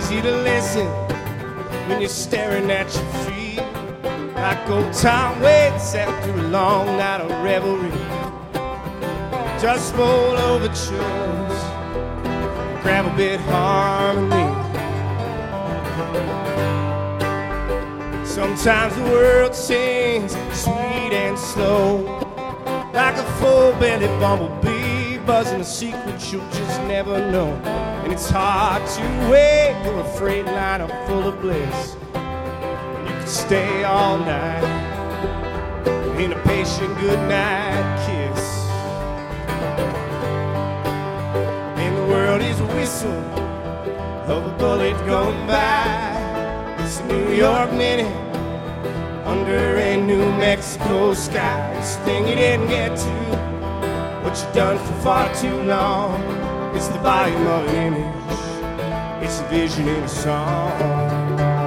easy to listen when you're staring at your feet, like old Tom Waits after a long night of revelry. Just roll overtures, grab a bit harmony. Sometimes the world sings sweet and slow, like a full-bellied bumblebee buzzing a secret you'll just never know. And it's hard to wait for a freight liner full of bliss. You could stay all night in a patient goodnight kiss. And the world is a whistle of a bullet going by. It's a New York minute under a New Mexico sky. It's the thing you didn't get to, what you've done for far too long. It's the volume of an image, it's a vision in a song.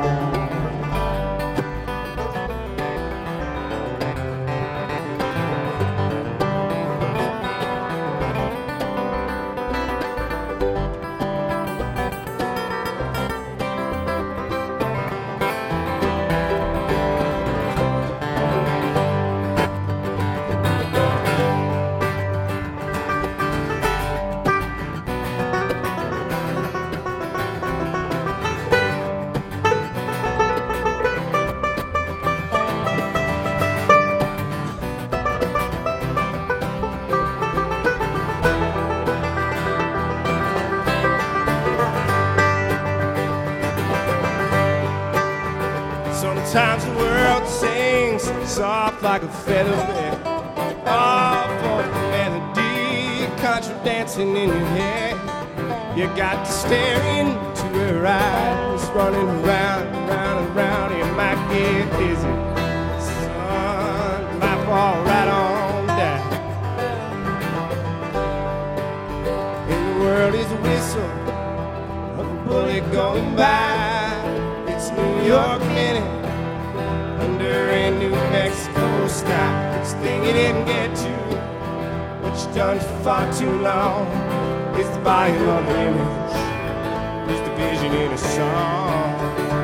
Sometimes the world sings soft like a feather bed, all for the melody, contra dancing in your head. You got to stare into her eyes, running around, around, and around. You might get dizzy, sun might fall right on down. And the world is a whistle of a bullet going by. It's New York minute under a New Mexico sky. It's the thing you didn't get to, what you've done for far too long. It's the volume of an image, it's the vision in a song.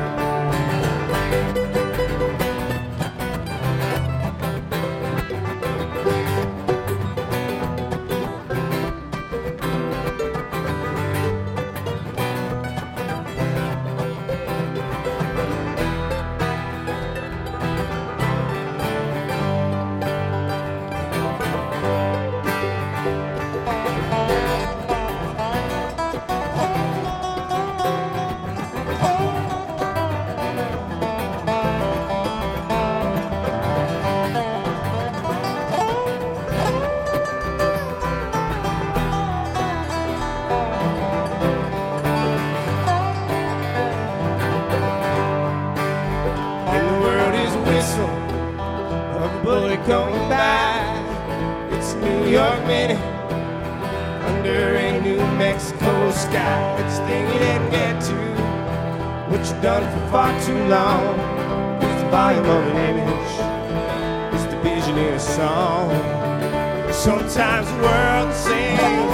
Of a bullet going by. It's New York minute under a New Mexico sky. It's the thing you didn't get to, what you've done for far too long. It's the volume of an image, it's the vision in a song. Sometimes the world sings,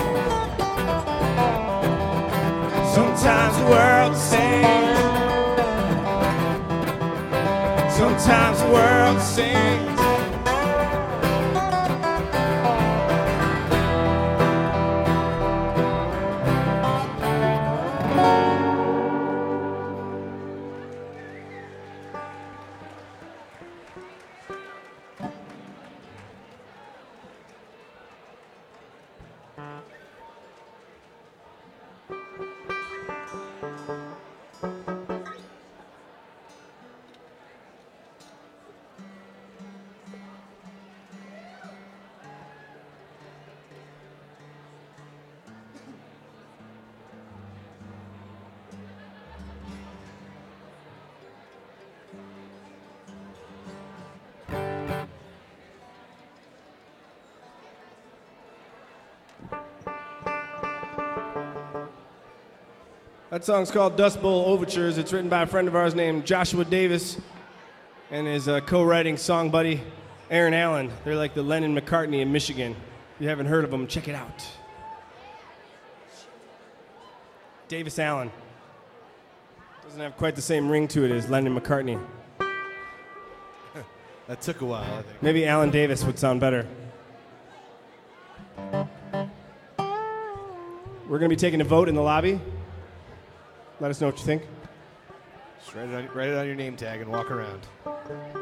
sometimes the world sings, sometimes the world sings. That song's called Dust Bowl Overtures. It's written by a friend of ours named Joshua Davis and his co-writing song buddy, Aaron Allen. They're like the Lennon-McCartney in Michigan. If you haven't heard of them, check it out. Davis Allen. Doesn't have quite the same ring to it as Lennon McCartney. That took a while, I think. Maybe Alan Davis would sound better. We're going to be taking a vote in the lobby. Let us know what you think. Just write it on your name tag and walk around.